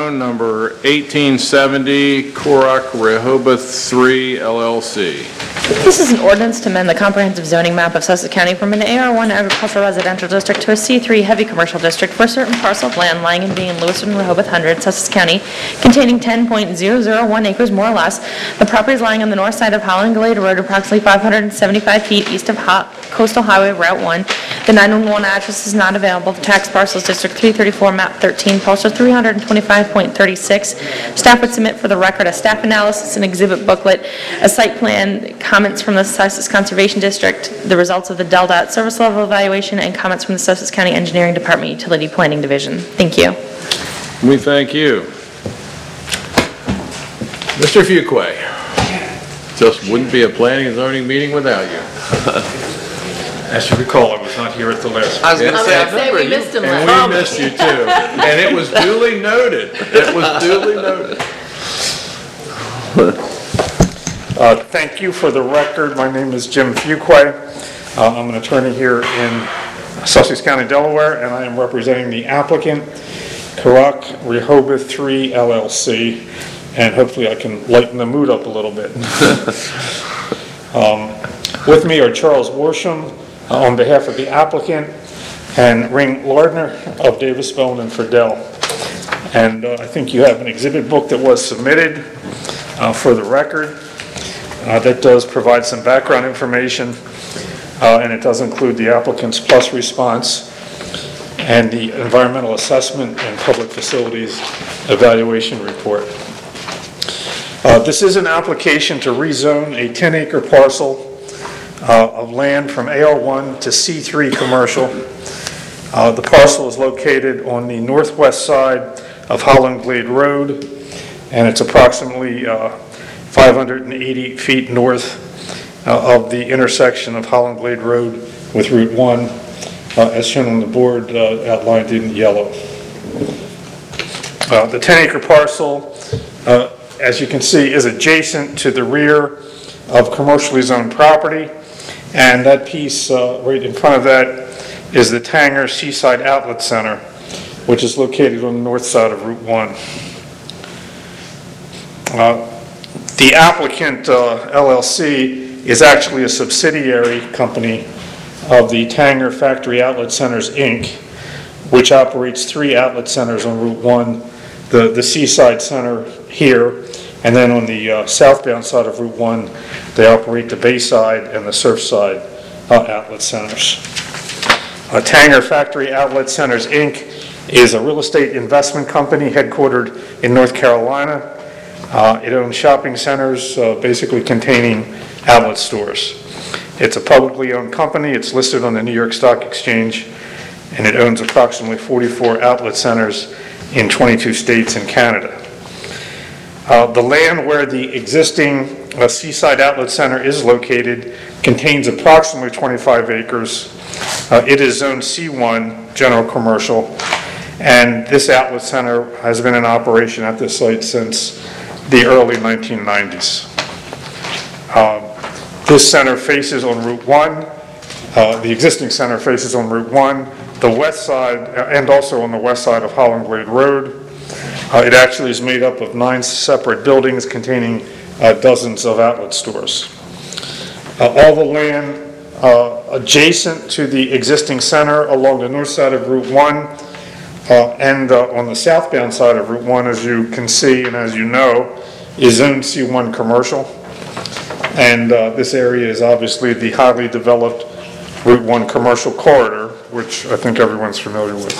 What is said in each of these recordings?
rezone number 1870 Korak Rehoboth 3 LLC. This is an ordinance to amend the comprehensive zoning map of Sussex County from an AR1 agricultural residential district to a C3 heavy commercial district for a certain parcel of land lying and being in Lewiston, Rehoboth 100, Sussex County, containing 10.001 acres more or less. The property is lying on the north side of Holland Glade Road, approximately 575 feet east of Coastal Highway Route 1. The 911 address is not available. The tax parcel is District 334, Map 13, parcel 325.36. Staff would submit for the record a staff analysis and exhibit booklet, a site plan, comments from the Sussex Conservation District, the results of the DELDOT service level evaluation, and comments from the Sussex County Engineering Department Utility Planning Division. Thank you. We thank you. Mr. Fuqua, just wouldn't be a planning and zoning meeting without you. As you recall, I was not here at the last I was going to say, I say we missed him and last. we missed you too. And it was duly noted. It was duly noted. Thank you. For the record, my name is Jim Fuqua. I'm an attorney here in Sussex County, Delaware, and I am representing the applicant, Korak Rehoboth 3 LLC, and hopefully I can lighten the mood up a little bit. With me are Charles Worsham on behalf of the applicant, and Ring Lardner of Davis Bone and Friedel. And I think you have an exhibit book that was submitted for the record. That does provide some background information, and it does include the applicant's plus response and the environmental assessment and public facilities evaluation report. This is an application to rezone a 10-acre parcel of land from AR1 to C3 commercial. The parcel is located on the northwest side of Holland Glade Road, and it's approximately 580 feet north of the intersection of Holland Glade Road with Route 1, as shown on the board outlined in yellow. The 10-acre parcel, as you can see, is adjacent to the rear of commercially zoned property, and that piece right in front of that is the Tanger Seaside Outlet Center, which is located on the north side of Route 1. The applicant, LLC, is actually a subsidiary company of the Tanger Factory Outlet Centers, Inc., which operates 3 outlet centers on Route 1, the Seaside Center here, and then on the southbound side of Route 1, they operate the Bayside and the Surfside outlet centers. Tanger Factory Outlet Centers, Inc. is a real estate investment company headquartered in North Carolina. It owns shopping centers basically containing outlet stores. It's a publicly owned company. It's listed on the New York Stock Exchange, and it owns approximately 44 outlet centers in 22 states and Canada. The land where the existing Seaside Outlet Center is located contains approximately 25 acres. It is Zone C1, General Commercial, and this outlet center has been in operation at this site since the early 1990s. This center faces on Route 1. The existing center faces on Route 1, the west side, and also on the west side of Holland Glade Road. It actually is made up of 9 separate buildings containing dozens of outlet stores. All the land adjacent to the existing center along the north side of Route 1 and on the southbound side of Route 1, as you can see and as you know, is Zone C1 Commercial. And this area is obviously the highly developed Route 1 commercial corridor, which I think everyone's familiar with.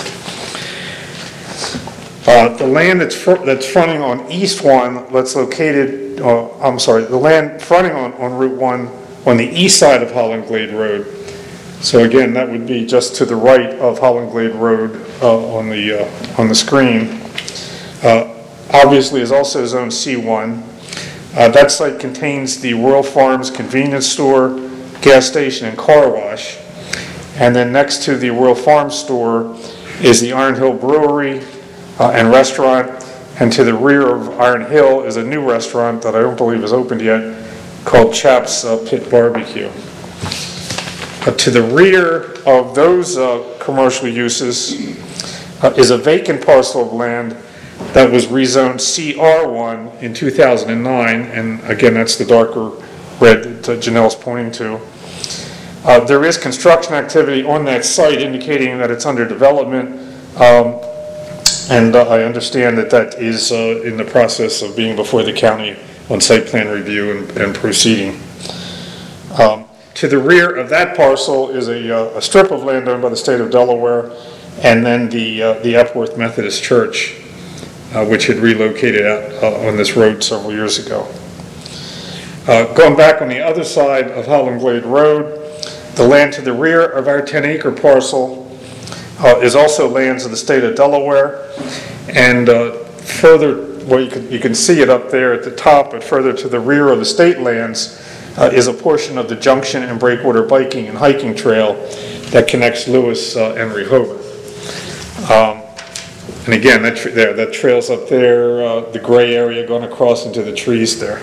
The land that's fronting on East 1, that's located, the land fronting on Route 1 on the east side of Holland Glade Road. So again, that would be just to the right of Holland Glade Road on the screen. Obviously is also Zone C1. That site contains the Royal Farms convenience store, gas station, and car wash. And then next to the Royal Farms store is the Iron Hill Brewery and restaurant. And to the rear of Iron Hill is a new restaurant that I don't believe is opened yet called Chap's Pit Barbecue. To the rear of those commercial uses is a vacant parcel of land that was rezoned CR1 in 2009, and again, that's the darker red that Janelle's pointing to. There is construction activity on that site indicating that it's under development, and I understand that that is in the process of being before the county on site plan review and proceeding. To the rear of that parcel is a strip of land owned by the state of Delaware, and then the Epworth Methodist Church, which had relocated out on this road several years ago. Going back on the other side of Holland Glade Road, the land to the rear of our 10-acre parcel is also lands of the state of Delaware, and further, well, you can see it up there at the top, but further to the rear of the state lands is a portion of the Junction and Breakwater biking and hiking trail that connects Lewis and Rehoboth. And again, that trail's up there, the gray area going across into the trees there.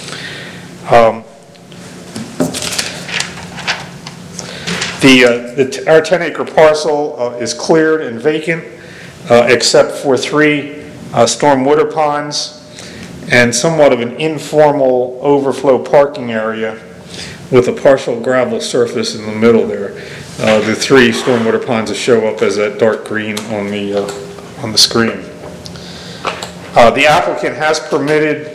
Our 10-acre parcel is cleared and vacant, except for 3 storm water ponds and somewhat of an informal overflow parking area with a partial gravel surface in the middle there. The 3 stormwater ponds that show up as that dark green on the screen. The applicant has permitted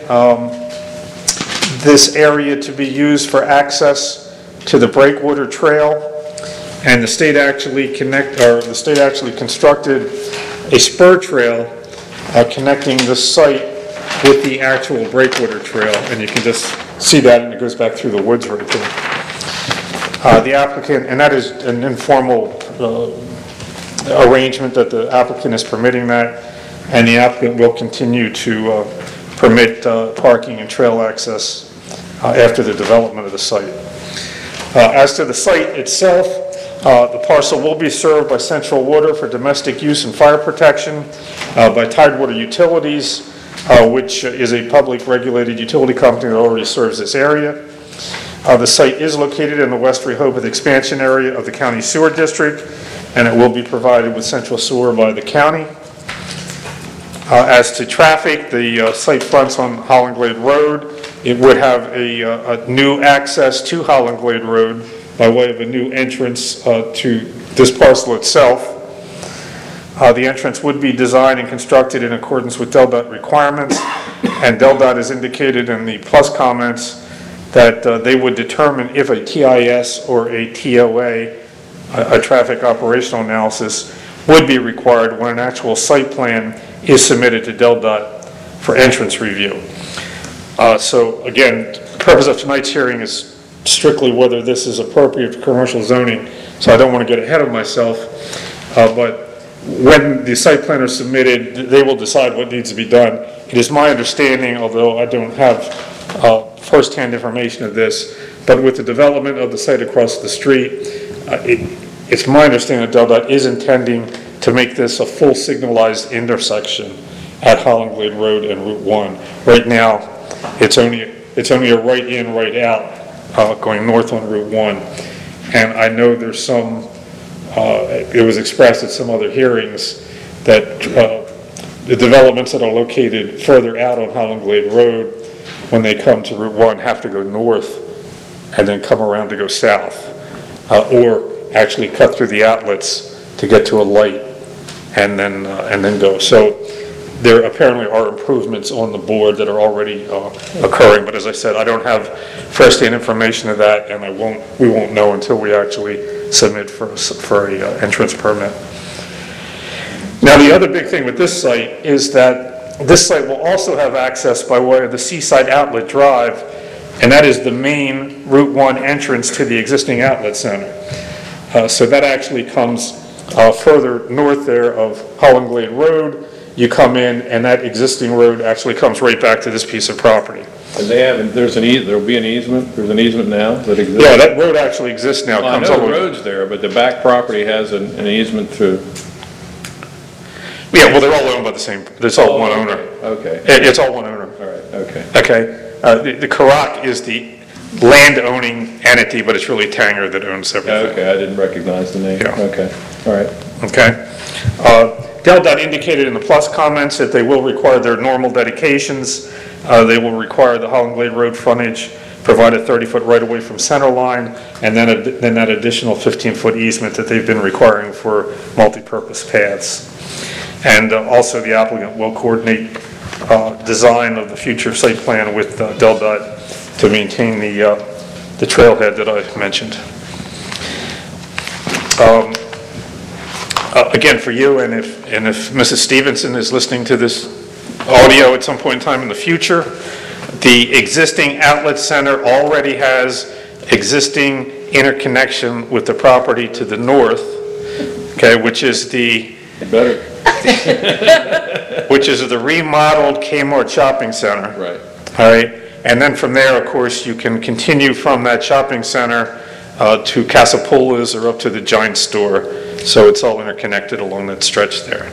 this area to be used for access to the Breakwater Trail, and the state actually constructed a spur trail connecting the site with the actual Breakwater Trail, and you can just see that, and it goes back through the woods right there. The applicant, and that is an informal arrangement that the applicant is permitting that, and the applicant will continue to permit parking and trail access after the development of the site. As to the site itself, the parcel will be served by Central Water for domestic use and fire protection, by Tidewater Utilities, which is a public regulated utility company that already serves this area. The site is located in the West Rehoboth expansion area of the county sewer district, and it will be provided with central sewer by the county. As to traffic, the site fronts on Holland Glade Road. It would have a new access to Holland Glade Road by way of a new entrance to this parcel itself. The entrance would be designed and constructed in accordance with DelDOT requirements, and DelDOT has indicated in the plus comments that they would determine if a TIS or a TOA, a traffic operational analysis, would be required when an actual site plan is submitted to DelDOT for entrance review. So again, the purpose of tonight's hearing is strictly whether this is appropriate for commercial zoning, so I don't want to get ahead of myself, but when the site plan is submitted, they will decide what needs to be done. It is my understanding, although I don't have first-hand information of this, but with the development of the site across the street, it's my understanding that DelDOT is intending to make this a full signalized intersection at Holland Glade Road and Route 1. Right now, it's only a right in, right out going north on Route 1. And I know there's some, it was expressed at some other hearings that the developments that are located further out on Holland Glade Road, when they come to Route 1, have to go north and then come around to go south, or actually cut through the outlets to get to a light and then go. So there apparently are improvements on the board that are already occurring, but as I said, I don't have first-hand information of that, and we won't know until we actually submit for a entrance permit. Now, the other big thing with this site is that this site will also have access by way of the Seaside Outlet Drive, and that is the main Route 1 entrance to the existing outlet center. So that actually comes further north there of Holland Glade Road. You come in, and that existing road actually comes right back to this piece of property. And there'll be an easement, there's an easement now that exists? Yeah, that road actually exists now. Well, I know the road's there, but the back property has an easement through. Yeah, well, they're all owned by the same, it's all one owner. Okay. It's all one owner. All right, okay. Okay. The Karak is the land-owning entity, but it's really Tanger that owns everything. Okay, I didn't recognize the name. Yeah. Okay, all right. Okay. DelDOT indicated in the plus comments that they will require their normal dedications. They will require the Holland Glade Road frontage, provide a 30-foot right-of-way from center line, and then that additional 15-foot easement that they've been requiring for multi-purpose paths. And also the applicant will coordinate design of the future site plan with DelDOT to maintain the trailhead that I mentioned. Again, for you, and if Mrs. Stevenson is listening to this audio at some point in time in the future, the existing outlet center already has existing interconnection with the property to the north, okay, which is the remodeled Kmart shopping center. Right. All right, and then from there, of course, you can continue from that shopping center to Casapola's or up to the Giant store. So it's all interconnected along that stretch there.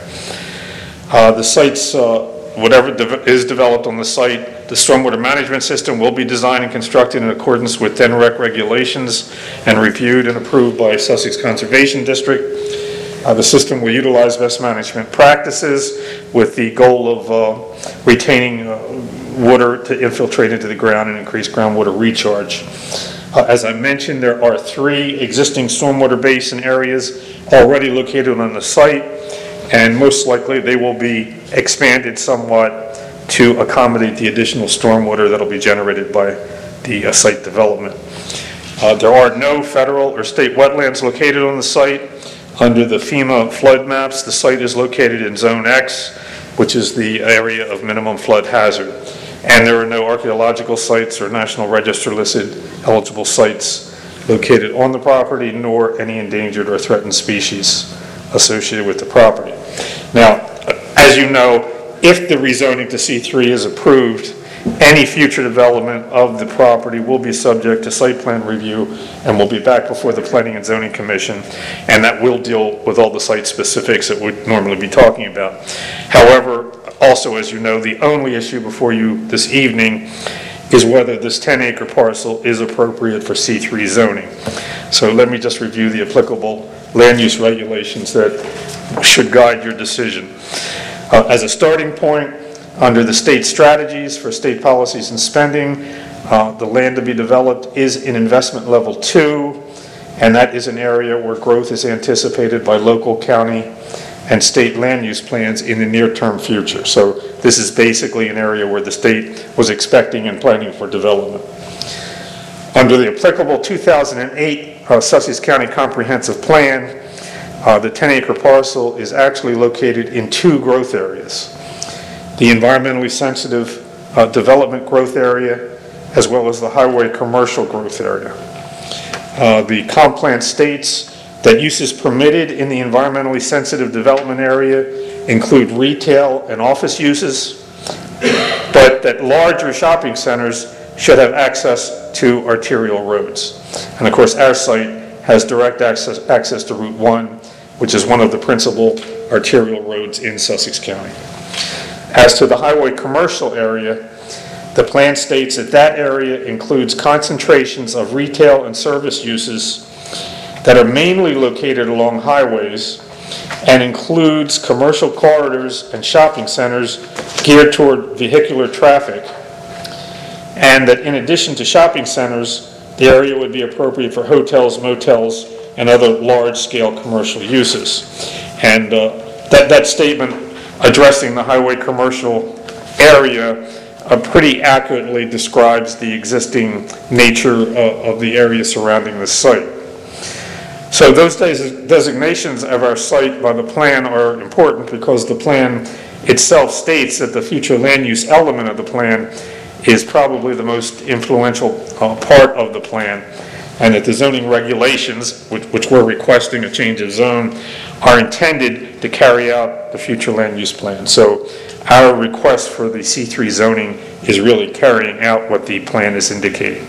The sites, whatever is developed on the site, the stormwater management system will be designed and constructed in accordance with DNREC regulations and reviewed and approved by Sussex Conservation District. The system will utilize best management practices with the goal of retaining water to infiltrate into the ground and increase groundwater recharge. As I mentioned, there are 3 existing stormwater basin areas already located on the site, and most likely they will be expanded somewhat to accommodate the additional stormwater that will be generated by the site development. There are no federal or state wetlands located on the site. Under the FEMA flood maps, the site is located in Zone X, which is the area of minimum flood hazard. And there are no archaeological sites or National Register listed eligible sites located on the property, nor any endangered or threatened species associated with the property. Now, as you know, if the rezoning to C3 is approved, any future development of the property will be subject to site plan review and will be back before the Planning and Zoning Commission, and that will deal with all the site specifics that we'd normally be talking about. However, also, as you know, the only issue before you this evening is whether this 10-acre parcel is appropriate for C3 zoning. So let me just review the applicable land use regulations that should guide your decision. As a starting point, under the state strategies for state policies and spending, the land to be developed is in investment level 2, and that is an area where growth is anticipated by local, county, and state land use plans in the near-term future. So this is basically an area where the state was expecting and planning for development. Under the applicable 2008 Sussex County Comprehensive Plan, the 10-acre parcel is actually located in 2 growth areas. The environmentally sensitive development growth area, as well as the highway commercial growth area. The comp plan states that uses permitted in the environmentally sensitive development area include retail and office uses, but that larger shopping centers should have access to arterial roads. And of course, our site has direct access to Route 1, which is one of the principal arterial roads in Sussex County. As to the highway commercial area, the plan states that that area includes concentrations of retail and service uses that are mainly located along highways and includes commercial corridors and shopping centers geared toward vehicular traffic, and that in addition to shopping centers, the area would be appropriate for hotels, motels, and other large-scale commercial uses. And that statement addressing the highway commercial area pretty accurately describes the existing nature of the area surrounding the site. So those designations of our site by the plan are important because the plan itself states that the future land use element of the plan is probably the most influential part of the plan, and that the zoning regulations, which we're requesting a change of zone, are intended to carry out the future land use plan. So our request for the C3 zoning is really carrying out what the plan is indicating.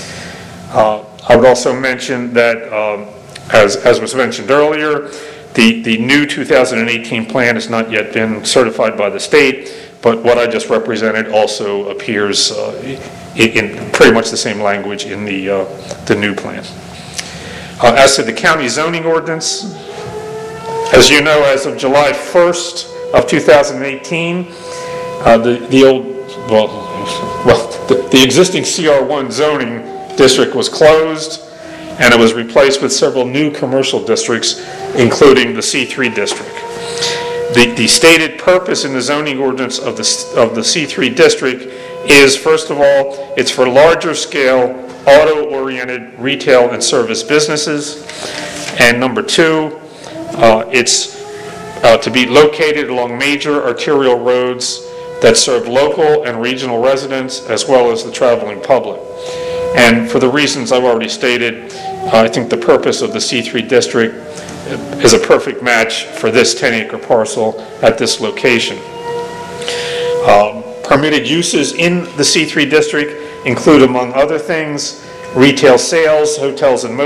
I would also mention that, as was mentioned earlier, the new 2018 plan has not yet been certified by the state, but what I just represented also appears in pretty much the same language in the new plan. As to the county zoning ordinance, As you know, as of July 1st of 2018, the existing CR1 zoning district was closed, and it was replaced with several new commercial districts, including the C3 district. The stated purpose in the zoning ordinance of the C3 district is, first of all, it's for larger scale, auto-oriented retail and service businesses. And number two, it's to be located along major arterial roads that serve local and regional residents as well as the traveling public. And for the reasons I've already stated, I think the purpose of the C3 district is a perfect match for this 10-acre parcel at this location. Permitted uses in the C3 district include, among other things, retail sales, hotels and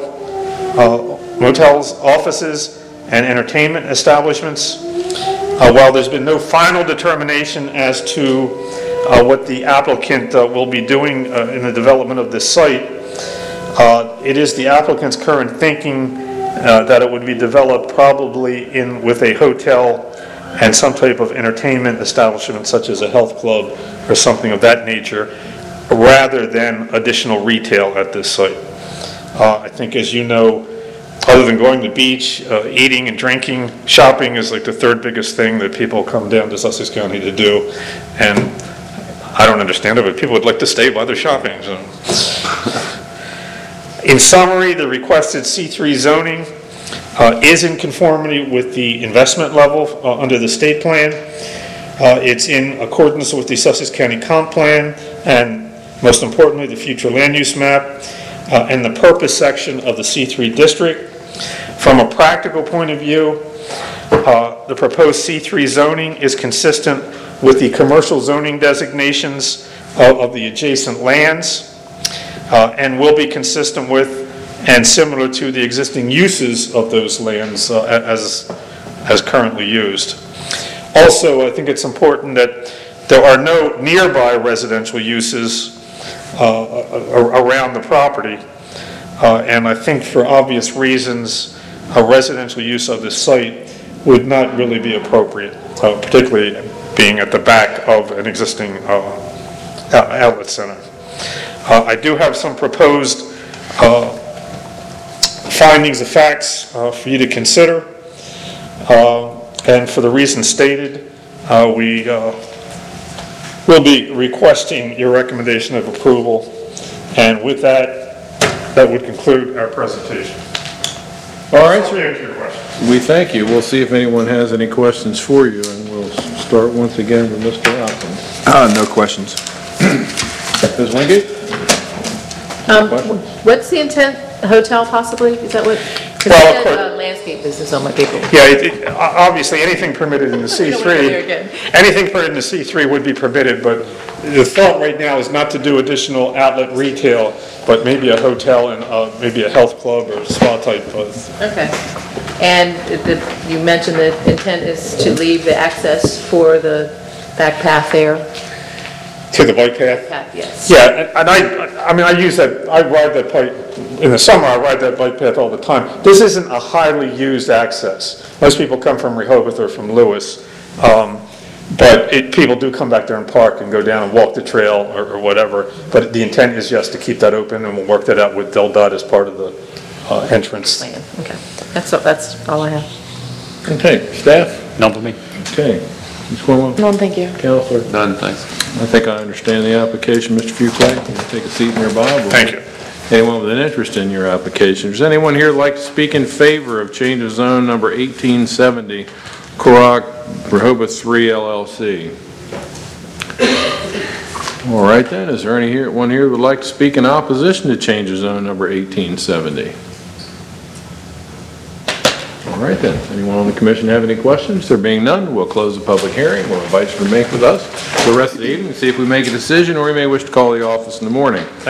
motels, offices, and entertainment establishments. While there's been no final determination as to what the applicant will be doing in the development of this site, it is the applicant's current thinking that it would be developed probably with a hotel and some type of entertainment establishment such as a health club or something of that nature, rather than additional retail at this site. I think, as you know, other than going to the beach, eating and drinking, shopping is like the third biggest thing that people come down to Sussex County to do. And I don't understand it, but people would like to stay while they're shopping. So. In summary, the requested C3 zoning is in conformity with the investment level under the state plan. It's in accordance with the Sussex County Comp Plan and, most importantly, the future land use map and the purpose section of the C3 district. From a practical point of view, the proposed C3 zoning is consistent with the commercial zoning designations of the adjacent lands and will be consistent with and similar to the existing uses of those lands as currently used. Also, I think it's important that there are no nearby residential uses around the property, and I think for obvious reasons a residential use of this site would not really be appropriate, particularly being at the back of an existing outlet center. I do have some proposed findings of facts for you to consider, and for the reasons stated, we will be requesting your recommendation of approval, and with that would conclude our presentation. All right, sir. We thank you. We'll see if anyone has any questions for you, and we'll start once again with Mr. Alkin. No questions. Ms. Wingate? What's the intent? A hotel possibly? Is that what? Because Well, it says landscape business on my paper. Yeah, obviously anything permitted in the C3, anything permitted in the C3 would be permitted, but the thought right now is not to do additional outlet retail, but maybe a hotel and maybe a health club or spa type of. Okay. And you mentioned the intent is to leave the access for the back path there? To the bike path? Path, yes. Yeah, and I mean, I use that, I ride that bike, in the summer I ride that bike path all the time. This isn't a highly used access. Most people come from Rehoboth or from Lewis, but people do come back there and park and go down and walk the trail or whatever. But the intent is just to keep that open, and we'll work that out with DelDOT as part of the entrance. Plan. Okay. That's all I have. Okay, staff? None for me. Okay. Ms. Cornwell? None, thank you. Counselor? None, thanks. I think I understand the application, Mr. Fuqua. You can take a seat nearby. Thank you. Anyone with an interest in your application? Does anyone here like to speak in favor of change of zone number 1870, Korak Rehoboth 3 LLC? All right then, is there anyone here who would like to speak in opposition to change of zone number 1870? All right then, anyone on the commission have any questions? There being none, we'll close the public hearing. We'll invite you to remain with us for the rest of the evening and see if we make a decision, or we may wish to call the office in the morning.